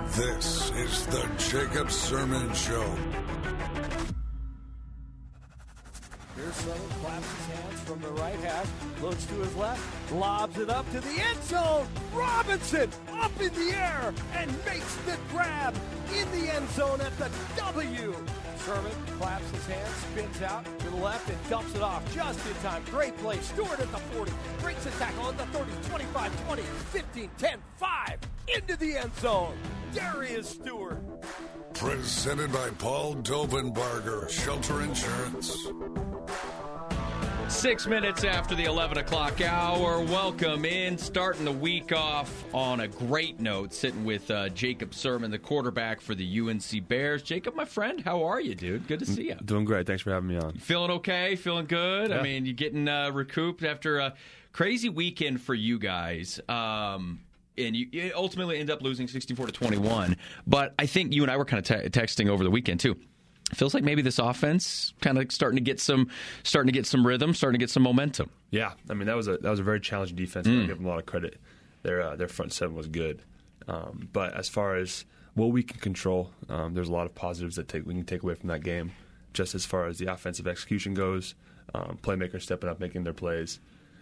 This is the Jacob Sirmon Show. Here's Sirmon, claps his hands from the right half, looks to his left, lobs it up to the end zone. Robinson up in the air and makes the grab in the end zone at the W. Sirmon claps his hands, spins out to the left and dumps it off just in time. Great play. Stewart at the 40, breaks a tackle at the 30, 25, 20, 15, 10, 5, into the end zone. Darius Stewart. Presented by Paul Dovenbarger, Shelter Insurance. 6 minutes after the 11 o'clock hour. Welcome in. Starting the week off on a great note. Sitting with Jacob Sirmon, the quarterback for the UNC Bears. Jacob, my friend, how are you, dude? Good to see you. Doing great. Thanks for having me on. Feeling okay? Feeling good? Yeah. I mean, you getting recouped after a crazy weekend for you guys. And you ultimately end up losing 64-21. But I think you and I were kind of texting over the weekend, too. Feels like maybe this offense kind of starting to get some rhythm, starting to get some momentum. Yeah, I mean that was a very challenging defense. I give them a lot of credit. Their front seven was good, but as far as what we can control, there's a lot of positives that we can take away from that game. Just as far as the offensive execution goes, playmakers stepping up, making their plays,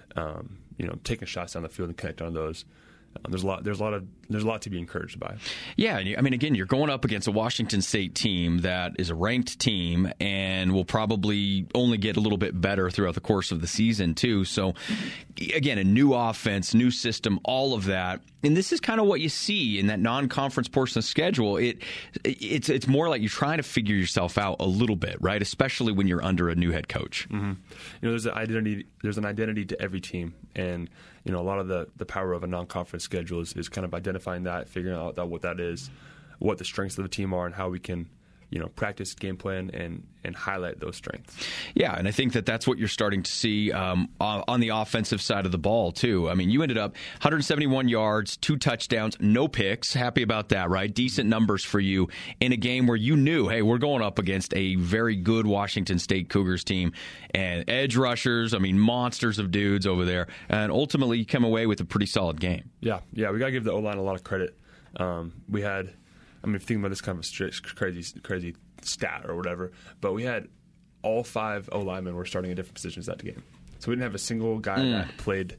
taking shots down the field and connecting on those. There's a lot to be encouraged by. Yeah, I mean, again, you're going up against a Washington State team that is a ranked team and will probably only get a little bit better throughout the course of the season too. So, again, a new offense, new system, all of that, and this is kind of what you see in that non-conference portion of the schedule. It's more like you're trying to figure yourself out a little bit, right? Especially when you're under a new head coach. Mm-hmm. There's an identity to every team, and a lot of the power of a non-conference schedule is kind of identifying that, figuring out what that is, what the strengths of the team are, and how we can practice game plan and highlight those strengths. Yeah, and I think that's what you're starting to see on the offensive side of the ball, too. I mean, you ended up 171 yards, 2 touchdowns, no picks. Happy about that, right? Decent numbers for you in a game where you knew, hey, we're going up against a very good Washington State Cougars team and edge rushers, I mean, monsters of dudes over there. And ultimately, you come away with a pretty solid game. Yeah, we got to give the O-line a lot of credit. We had... I mean, thinking about this kind of crazy stat or whatever, but we had all 5 O-linemen were starting at different positions that game. So we didn't have a single guy that played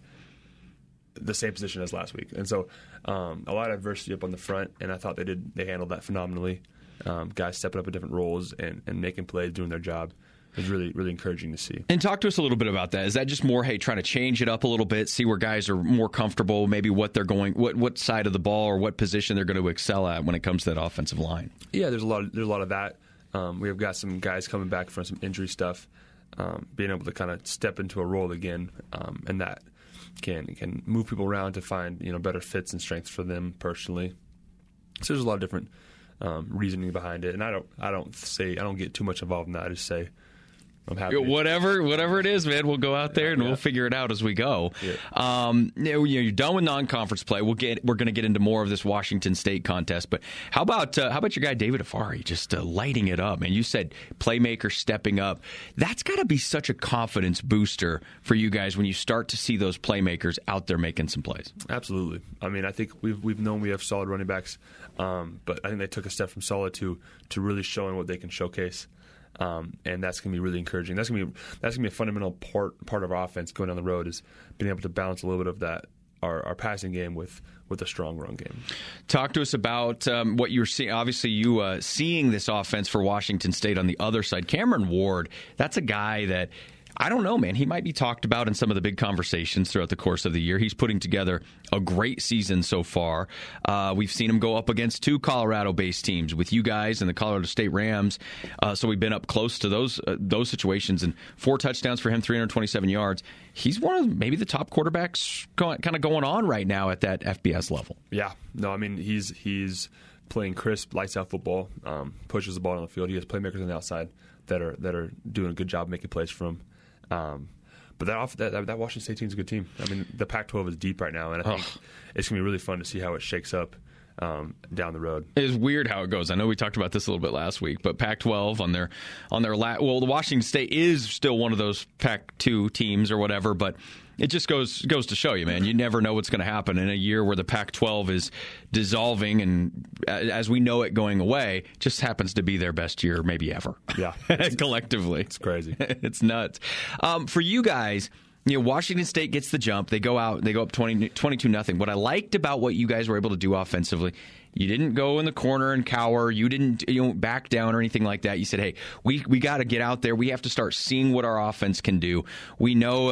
the same position as last week. And so a lot of adversity up on the front, and I thought they handled that phenomenally. Guys stepping up in different roles and making plays, doing their job. It was really, really encouraging to see. And talk to us a little bit about that. Is that just more, hey, trying to change it up a little bit, see where guys are more comfortable, maybe what they're going, what side of the ball or what position they're going to excel at when it comes to that offensive line? Yeah, there's a lot of that. We have got some guys coming back from some injury stuff, being able to kind of step into a role again, and that can move people around to find better fits and strengths for them personally. So there's a lot of different reasoning behind it, and I don't get too much involved in that. I just say, I'm happy. Whatever it is, man, we'll go out there and we'll figure it out as we go. Yeah. You're done with non-conference play. We're going to get into more of this Washington State contest. But how about your guy David Afari just lighting it up? Man, you said playmaker stepping up. That's got to be such a confidence booster for you guys when you start to see those playmakers out there making some plays. Absolutely. I mean, I think we've known we have solid running backs, but I think they took a step from solid to really showing what they can showcase. And that's going to be really encouraging. That's going to be a fundamental part of our offense going down the road, is being able to balance a little bit of that our passing game with a strong run game. Talk to us about what you're seeing. Obviously, you seeing this offense for Washington State on the other side. Cameron Ward, that's a guy that, I don't know, man. He might be talked about in some of the big conversations throughout the course of the year. He's putting together a great season so far. We've seen him go up against 2 Colorado-based teams with you guys and the Colorado State Rams. So we've been up close to those situations, and 4 touchdowns for him, 327 yards. He's one of maybe the top quarterbacks kind of going on right now at that FBS level. Yeah. No, I mean, he's playing crisp, lights-out football, pushes the ball on the field. He has playmakers on the outside that are doing a good job making plays for him. But that Washington State team's a good team. I mean, the Pac-12 is deep right now, and I think it's going to be really fun to see how it shakes up down the road. It's weird how it goes. I know we talked about this a little bit last week, but Pac-12 the Washington State is still one of those Pac-2 teams or whatever, but It just goes to show you, man. You never know what's going to happen in a year where the Pac-12 is dissolving, and as we know it going away, just happens to be their best year maybe ever. Yeah, collectively, it's crazy. It's nuts. For you guys, Washington State gets the jump. They go out. They go up 22-0. What I liked about what you guys were able to do offensively, you didn't go in the corner and cower. You didn't back down or anything like that. You said, hey, we got to get out there. We have to start seeing what our offense can do. We know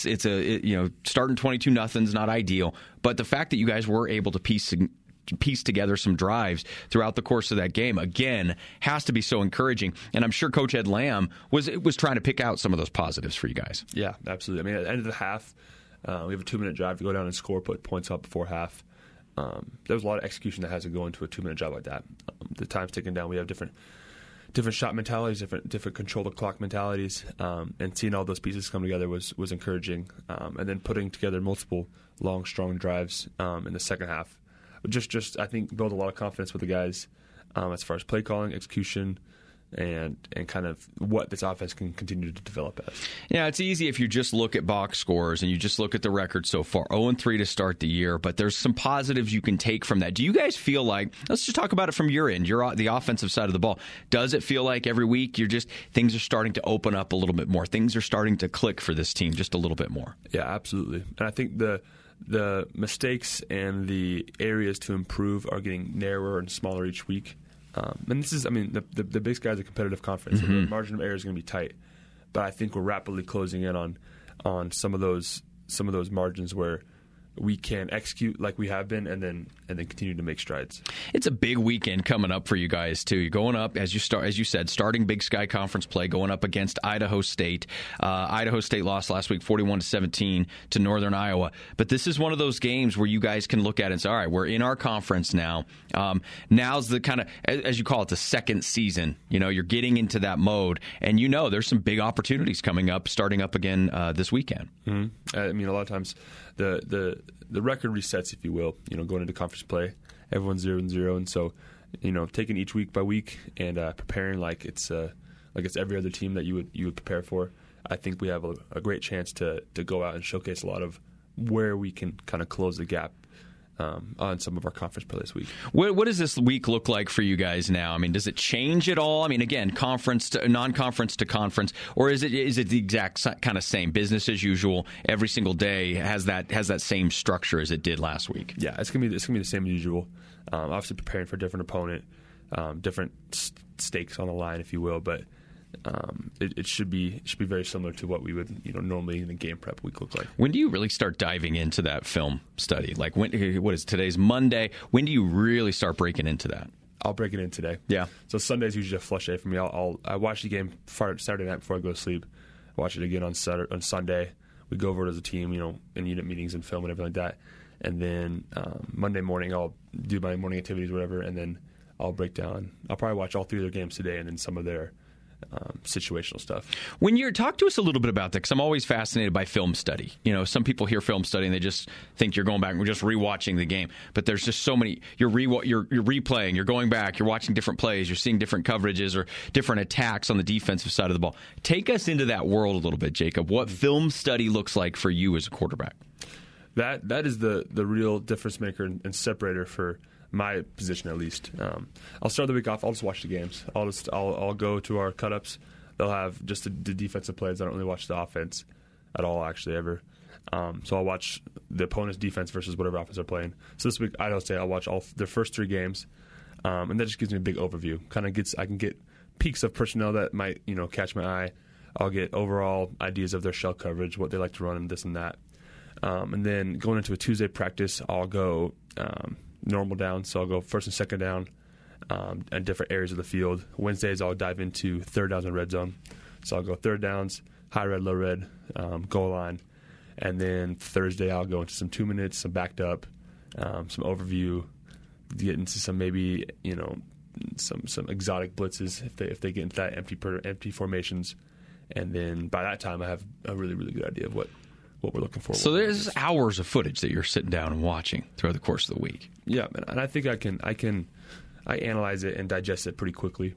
starting 22-0 is not ideal, but the fact that you guys were able to piece together some drives throughout the course of that game, again, has to be so encouraging. And I'm sure Coach Ed Lamb was trying to pick out some of those positives for you guys. Yeah, absolutely. I mean, at the end of the half, we have a 2-minute drive to go down and score, put points up before half. There's a lot of execution that has to go into a 2-minute drive like that. The time's ticking down. We have different shot mentalities, different control the clock mentalities, and seeing all those pieces come together was encouraging. And then putting together multiple long, strong drives in the second half. Just I think build a lot of confidence with the guys as far as play calling, execution, and kind of what this offense can continue to develop as. Yeah, it's easy if you just look at box scores and you just look at the record so far. 0-3 to start the year, but there's some positives you can take from that. Do you guys feel like, let's just talk about it from your end, the offensive side of the ball. Does it feel like every week things are starting to open up a little bit more? Things are starting to click for this team just a little bit more? Yeah, absolutely. And I think the mistakes and the areas to improve are getting narrower and smaller each week. And this is, I mean, the Big Sky is a competitive conference, so the margin of error is going to be tight. But I think we're rapidly closing in on some of those margins where we can execute like we have been, and then continue to make strides. It's a big weekend coming up for you guys too. You're going up as you said, starting Big Sky Conference play, going up against Idaho State. Idaho State lost last week 41-17 to Northern Iowa. But this is one of those games where you guys can look at it and say, all right, we're in our conference now. Now's the kind of, as you call it, the second season. You're getting into that mode, and there's some big opportunities coming up, starting up again this weekend. Mm-hmm. I mean, a lot of times the record resets, if you will, going into conference play. Everyone's 0-0, and so, taking each week by week and preparing like it's every other team that you would prepare for. I think we have a great chance to go out and showcase a lot of where we can kind of close the gap on some of our conference play this week. What does this week look like for you guys now? I mean, does it change at all? I mean, again, conference to non-conference to conference, or is it the exact kind of same business as usual? Every single day has that same structure as it did last week. Yeah, it's gonna be the same as usual. Obviously, preparing for a different opponent, different stakes on the line, if you will, but. It should be very similar to what we would normally in the game prep week look like. When do you really start diving into that film study? Like today's Monday? When do you really start breaking into that? I'll break it in today. Yeah. So Sunday's usually a flush day for me. I watch the game Saturday night before I go to sleep. Watch it again on Sunday. We go over it as a team, in unit meetings and film and everything like that. And then Monday morning I'll do my morning activities, whatever, and then I'll break down. I'll probably watch all three of their games today and then some of their situational stuff. When you talk to us a little bit about that, because I'm always fascinated by film study. Some people hear film study and they just think you're going back and we're just rewatching the game. But there's just so many. You're replaying. You're going back. You're watching different plays. You're seeing different coverages or different attacks on the defensive side of the ball. Take us into that world a little bit, Jacob. What film study looks like for you as a quarterback? That is the real difference maker and separator for my position, at least. I'll start the week off. I'll just watch the games. I'll go to our cut-ups. They'll have just the defensive plays. I don't really watch the offense at all, actually, ever. So I'll watch the opponent's defense versus whatever offense they're playing. So this week, I'll say I'll watch all their first three games, and that just gives me a big overview. I can get peaks of personnel that might catch my eye. I'll get overall ideas of their shell coverage, what they like to run, and this and that. And then going into a Tuesday practice, I'll go normal down, so I'll go first and second down and different areas of the field. Wednesdays, I'll dive into third downs and red zone. So I'll go third downs, high red, low red, goal line. And then Thursday, I'll go into some 2 minutes, some backed up, some overview, get into some maybe, some exotic blitzes if they get into that empty formations. And then by that time, I have a really, really good idea of what we're looking for. So there's hours of footage that you're sitting down and watching throughout the course of the week. Yeah, and I think I analyze it and digest it pretty quickly.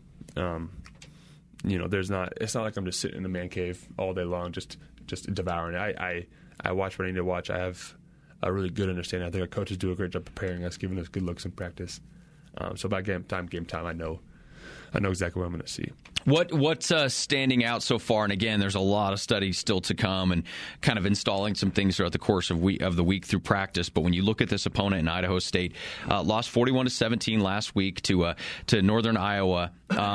It's not like I'm just sitting in the man cave all day long just devouring it. I watch what I need to watch. I have a really good understanding. I think our coaches do a great job preparing us, giving us good looks in practice. So by game time, I know exactly what I'm going to see. What's standing out so far? And again, there's a lot of studies still to come, and kind of installing some things throughout the course of the week through practice. But when you look at this opponent in Idaho State, lost 41-17 last week to Northern Iowa.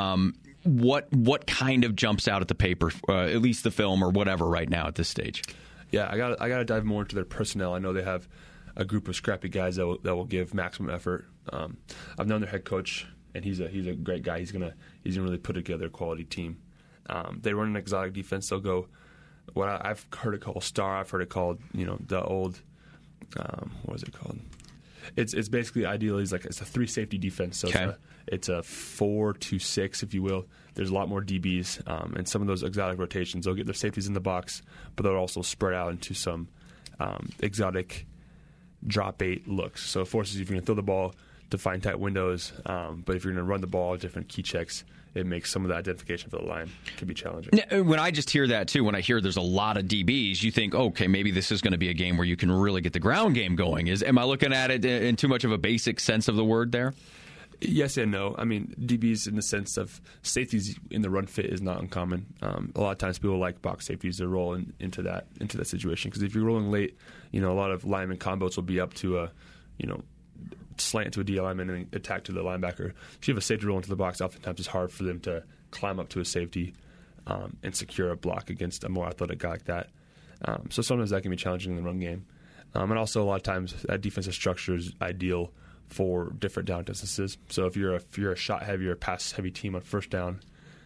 What kind of jumps out at the paper, at least the film or whatever, right now at this stage? Yeah, I got to dive more into their personnel. I know they have a group of scrappy guys that will give maximum effort. I've known their head coach, and he's a great guy. He's gonna really put together a quality team. They run an exotic defense. They'll go what I've heard it called star. I've heard it called the old what is it called? It's basically ideally it's a 3 safety defense. So okay. It's a 4-2-6, if you will. There's a lot more DBs, and some of those exotic rotations. They'll get their safeties in the box, but they'll also spread out into some exotic drop 8 looks. So it forces you, if you're going to throw the ball, to find tight windows. But if you're going to run the ball, different key checks, it makes some of the identification for the line can be challenging. When I just hear that, too, when I hear there's a lot of DBs, you think, okay, maybe this is going to be a game where you can really get the ground game going. Am I looking at it in too much of a basic sense of the word there? Yes and no. I mean, DBs in the sense of safeties in the run fit is not uncommon. A lot of times people like box safeties to roll into that situation, because if you're rolling late, a lot of lineman combos will be up to a slant to a D lineman and attack to the linebacker. If you have a safety roll into the box, oftentimes it's hard for them to climb up to a safety and secure a block against a more athletic guy like that. So sometimes that can be challenging in the run game. And also a lot of times that defensive structure is ideal for different down distances. So if you're a shot heavy or pass heavy team on first down,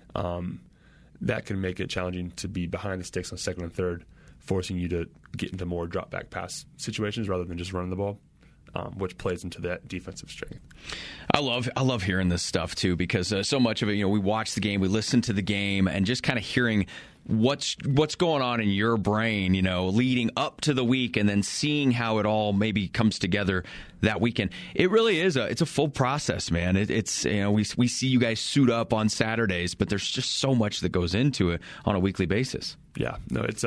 that can make it challenging to be behind the sticks on second and third, forcing you to get into more drop back pass situations rather than just running the ball, which plays into that defensive strength. I love hearing this stuff too, because so much of it, we watch the game, we listen to the game, and just kind of hearing what's going on in your brain, leading up to the week, and then seeing how it all maybe comes together that weekend. It really is it's a full process, man. It's we see you guys suit up on Saturdays, but there's just so much that goes into it on a weekly basis. Yeah, no, it's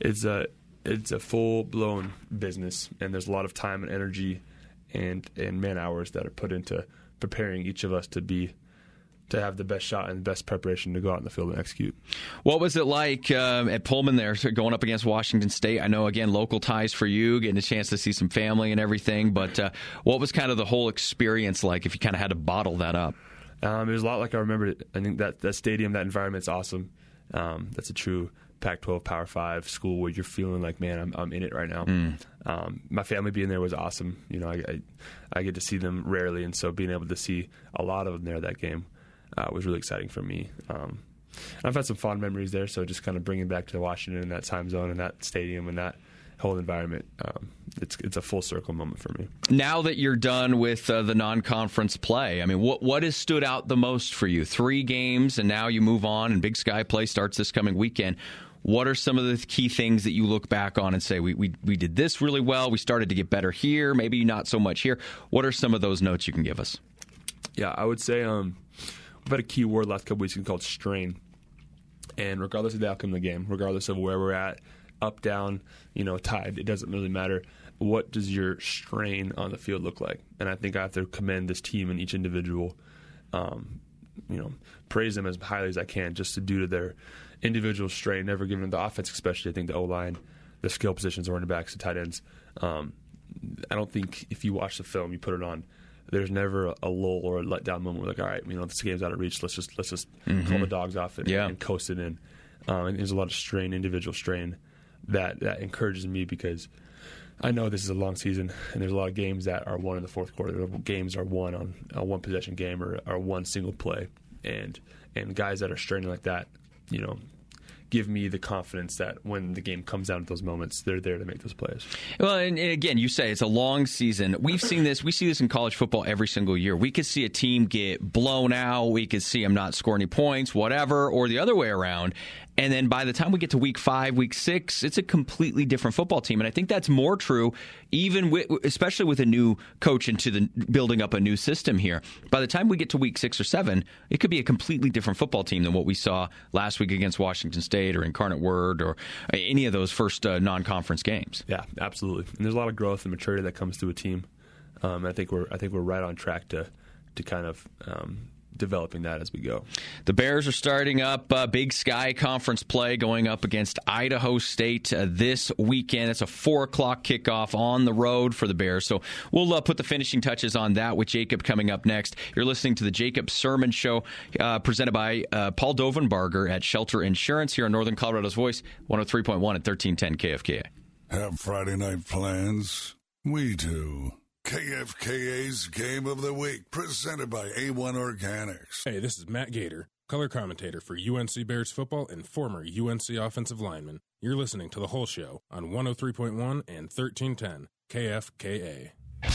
a full blown business, and there's a lot of time and energy and man hours that are put into preparing each of us to have the best shot and the best preparation to go out in the field and execute. What was it like at Pullman there, going up against Washington State? I know, again, local ties for you, getting a chance to see some family and everything, but what was kind of the whole experience like if you kind of had to bottle that up? It was a lot like I remembered it. I think that stadium, that environment's awesome. That's a true Pac-12 Power 5 school where you're feeling like, man, I'm in it right now. My family being there was awesome. I get to see them rarely, and so being able to see a lot of them there that game was really exciting for me. I've had some fond memories there, so just kind of bringing back to Washington and that time zone and that stadium and that whole environment, it's a full circle moment for me. Now that you're done with the non-conference play, I mean, what has stood out the most for you? 3 games, and now you move on, and Big Sky play starts this coming weekend. What are some of the key things that you look back on and say, we did this really well, we started to get better here, maybe not so much here? What are some of those notes you can give us? Yeah, I would say we've had a key word last couple weeks called strain. And regardless of the outcome of the game, regardless of where we're at, up, down, tied, it doesn't really matter. What does your strain on the field look like? And I think I have to commend this team and each individual, praise them as highly as I can, just due to their individual strain, never giving the offense, especially, I think the O-line, the skill positions, the running backs, the tight ends. I don't think if you watch the film, you put it on, there's never a lull or a letdown moment where like, all right, this game's out of reach. Let's just call the dogs off and coast it in. And there's a lot of individual strain that encourages me, because I know this is a long season and there's a lot of games that are won in the fourth quarter. Games are won on a one possession game or one single play, and guys that are straining like that, give me the confidence that when the game comes down to those moments, they're there to make those plays. Well, and again, you say it's a long season. We've seen this. We see this in college football every single year. We could see a team get blown out. We could see them not score any points, whatever, or the other way around. And then by the time we get to week 5, week 6, it's a completely different football team. And I think that's more true, especially with a new coach into the building up a new system here. By the time we get to week 6 or 7, it could be a completely different football team than what we saw last week against Washington State. State or Incarnate Word or any of those first non-conference games. Yeah, absolutely. And there's a lot of growth and maturity that comes to a team. I think we're right on track to kind of developing that as we go. The Bears are starting up Big Sky Conference play going up against Idaho State this weekend. It's a 4 o'clock kickoff on the road for the Bears. So we'll put the finishing touches on that with Jacob coming up next. You're listening to the Jacob Sermon Show presented by Paul Dovenbarger at Shelter Insurance here on Northern Colorado's Voice, 103.1 and 1310 KFKA. Have Friday night plans? We do. KFKA's Game of the Week, presented by A1 Organics. Hey, this is Matt Gator, color commentator for UNC Bears football and former UNC offensive lineman. You're listening to The Whole Show on 103.1 and 1310 KFKA.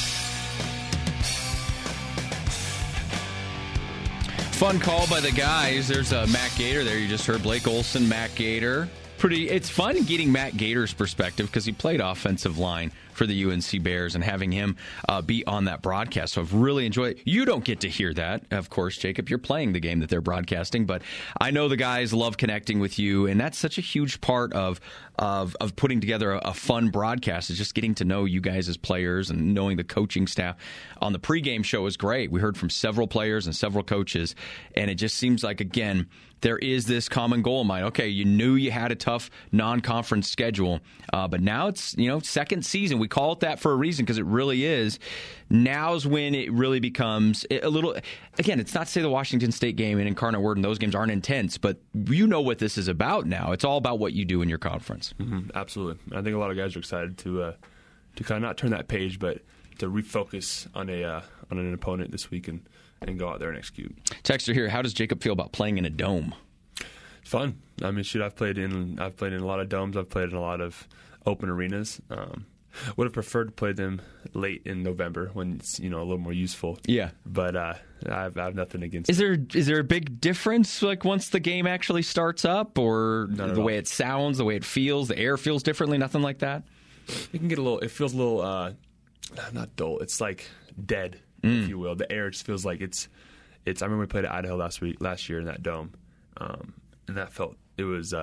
Fun call by the guys. There's Matt Gator there. You just heard Blake Olson, Matt Gator. It's fun getting Matt Gator's perspective because he played offensive line for the UNC Bears and having him be on that broadcast. So I've really enjoyed it. You don't get to hear that, of course, Jacob. You're playing the game that they're broadcasting, but I know the guys love connecting with you, and that's such a huge part of putting together a fun broadcast is just getting to know you guys as players and knowing the coaching staff. On the pregame show is great. We heard from several players and several coaches, and it just seems like, again, there is this common goal in mind. Okay, you knew you had a tough non-conference schedule, but now it's second season. We call it that for a reason because it really is. Now's when it really becomes a little. Again, it's not to say the Washington State game and Incarnate Word and those games aren't intense, but you know what this is about now. It's all about what you do in your conference. Mm-hmm, absolutely. I think a lot of guys are excited to kind of not turn that page, but to refocus on an opponent this week and go out there and execute. Texter here, how does Jacob feel about playing in a dome? It's fun. I mean, I've played in a lot of domes. I've played in a lot of open arenas. Would have preferred to play them late in November when it's a little more useful. Yeah, but I have nothing against. Is there a big difference like once the game actually starts up, or the way it sounds, the way it feels, the air feels differently? Nothing like that. It can get a little. It feels a little not dull. It's like dead, if you will. The air just feels like it's. I remember we played at Idaho last year in that dome, and that felt it was.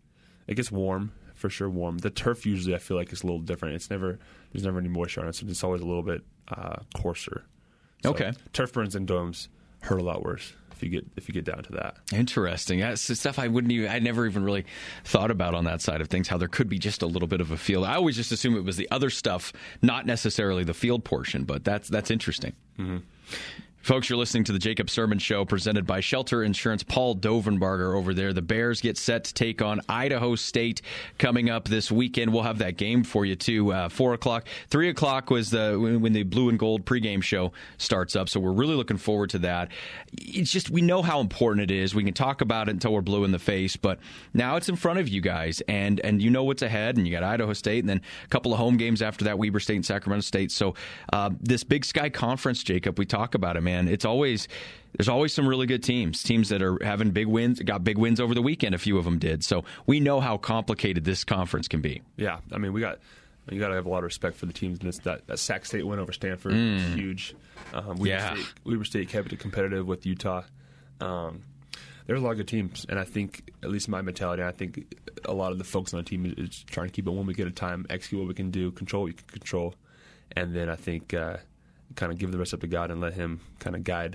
It gets warm. For sure, warm. The turf usually I feel like is a little different. There's never any moisture on it, so it's always a little bit coarser. So okay. Turf burns and domes hurt a lot worse if you get down to that. Interesting. That's stuff I never even really thought about on that side of things. How there could be just a little bit of a field. I always just assume it was the other stuff, not necessarily the field portion. But that's interesting. Mm-hmm. Folks, you're listening to the Jacob Sermon Show presented by Shelter Insurance. Paul Dovenbarger over there. The Bears get set to take on Idaho State coming up this weekend. We'll have that game for you, too. 4 o'clock. 3 o'clock was when the Blue and Gold pregame show starts up, so we're really looking forward to that. It's just we know how important it is. We can talk about it until we're blue in the face, but now it's in front of you guys, and you know what's ahead, and you got Idaho State, and then a couple of home games after that, Weber State and Sacramento State. So this Big Sky Conference, Jacob, we talk about it, man. There's always some really good teams that are having big wins, got big wins over the weekend. A few of them did. So we know how complicated this conference can be. Yeah, I mean, you got to have a lot of respect for the teams. And that Sac State win over Stanford was huge. Weber State kept it competitive with Utah. There's a lot of good teams, and I think, at least my mentality, I think a lot of the folks on the team is trying to keep it one week at a time, execute what we can do, control what we can control, and then I think kind of give the rest up to God and let Him kind of guide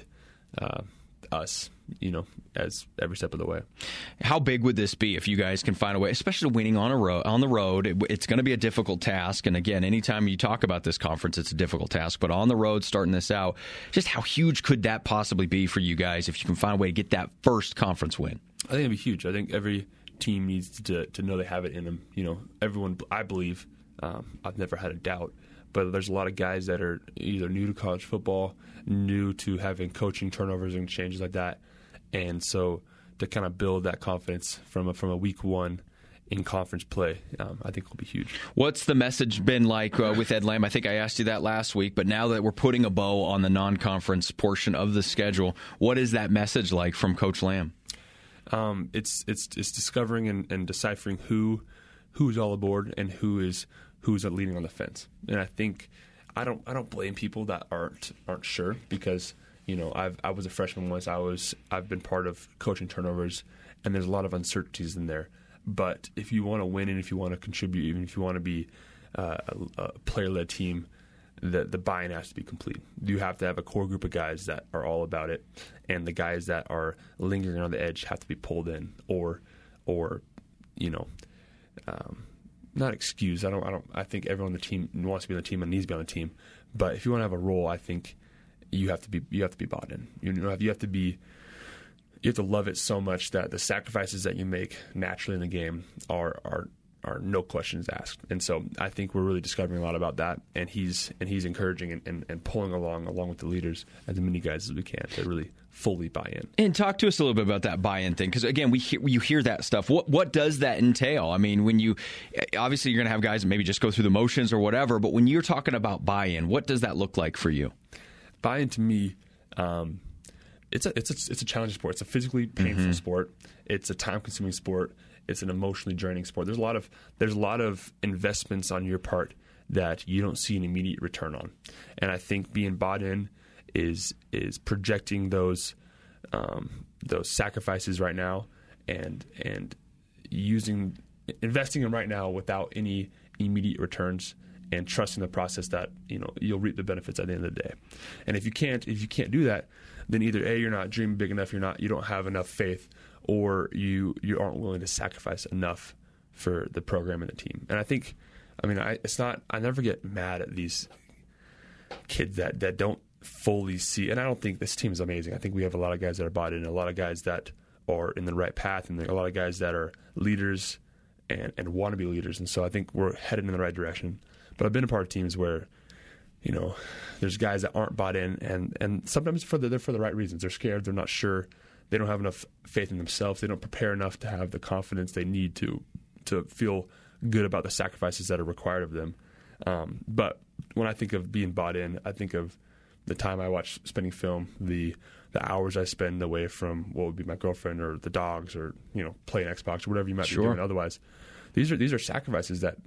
us, as every step of the way. How big would this be if you guys can find a way, especially winning on the road? It's going to be a difficult task. And again, anytime you talk about this conference, it's a difficult task. But on the road, starting this out, just how huge could that possibly be for you guys if you can find a way to get that first conference win? I think it'd be huge. I think every team needs to know they have it in them. Everyone, I believe, I've never had a doubt. But there's a lot of guys that are either new to college football, new to having coaching turnovers and changes like that. And so to kind of build that confidence from a week one in conference play, I think will be huge. What's the message been like with Ed Lamb? I think I asked you that last week, but now that we're putting a bow on the non-conference portion of the schedule, what is that message like from Coach Lamb? It's discovering and deciphering who's all aboard and who's leaning on the fence. And I think I don't blame people that aren't sure because I was a freshman once. I've been part of coaching turnovers, and there's a lot of uncertainties in there. But if you want to win and if you want to contribute, even if you want to be a player-led team, the buy-in has to be complete. You have to have a core group of guys that are all about it, and the guys that are lingering on the edge have to be pulled in, or not excused. I think everyone on the team wants to be on the team and needs to be on the team. But if you want to have a role, I think you have to be bought in. You have to love it so much that the sacrifices that you make naturally in the game are no questions asked. And so I think we're really discovering a lot about that, and he's encouraging and pulling along with the leaders, as many guys as we can, to really fully buy in. And talk to us a little bit about that buy-in thing, because again, you hear that stuff. What does that entail? I mean, when obviously you're going to have guys that maybe just go through the motions or whatever, but when you're talking about buy-in, what does that look like for you? Buy-in to me, it's a challenging sport. It's a physically painful sport. It's a time-consuming sport. It's an emotionally draining sport. There's a lot of investments on your part that you don't see an immediate return on, and I think being bought in is projecting those sacrifices right now and investing them right now without any immediate returns, and trusting the process that you'll reap the benefits at the end of the day. And if you can't do that, then either A, you're not dreaming big enough, you don't have enough faith, or you aren't willing to sacrifice enough for the program and the team. And I never get mad at these kids that don't fully see. And I don't think this team is amazing. I think we have a lot of guys that are bought in, a lot of guys that are in the right path, and a lot of guys that are leaders and want to be leaders. And so I think we're headed in the right direction. But I've been a part of teams where there's guys that aren't bought in, and sometimes they're for the right reasons. They're scared. They're not sure. They don't have enough faith in themselves. They don't prepare enough to have the confidence they need to feel good about the sacrifices that are required of them. But when I think of being bought in, I think of the time I watch spending film, the hours I spend away from what would be my girlfriend or the dogs, or playing Xbox or whatever you might be doing otherwise. These are sacrifices that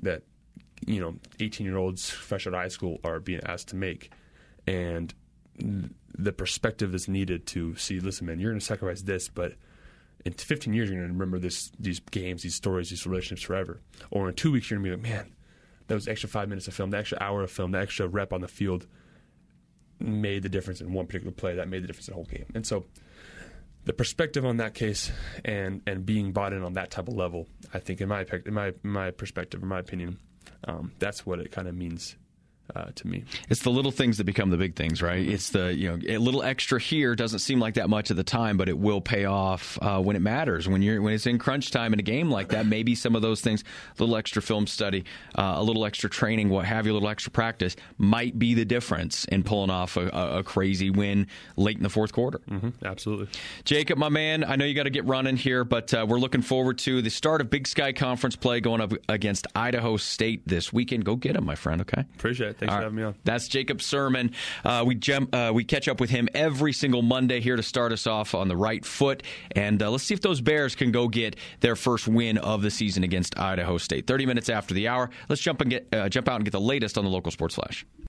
18-year-olds fresh out of high school are being asked to make, and the perspective is needed to see, listen, man, you're going to sacrifice this, but in 15 years, you're going to remember these games, these stories, these relationships forever. Or in 2 weeks, you're going to be like, man, that was extra 5 minutes of film, the extra hour of film, the extra rep on the field made the difference in one particular play. That made the difference in the whole game. And so the perspective on that case and being bought in on that type of level, I think in my perspective, in my opinion, that's what it kind of means to me. It's the little things that become the big things, right? It's the a little extra here doesn't seem like that much at the time, but it will pay off when it matters. When it's in crunch time in a game like that, maybe some of those things, a little extra film study, a little extra training, what have you, a little extra practice, might be the difference in pulling off a crazy win late in the fourth quarter. Mm-hmm, absolutely. Jacob, my man, I know you got to get running here, but we're looking forward to the start of Big Sky Conference play going up against Idaho State this weekend. Go get them, my friend. Okay. Appreciate it. Thanks for having me on. That's Jacob Sirmon. We catch up with him every single Monday here to start us off on the right foot. And let's see if those Bears can go get their first win of the season against Idaho State. 30 minutes after the hour. Let's jump out and get the latest on the local sports flash.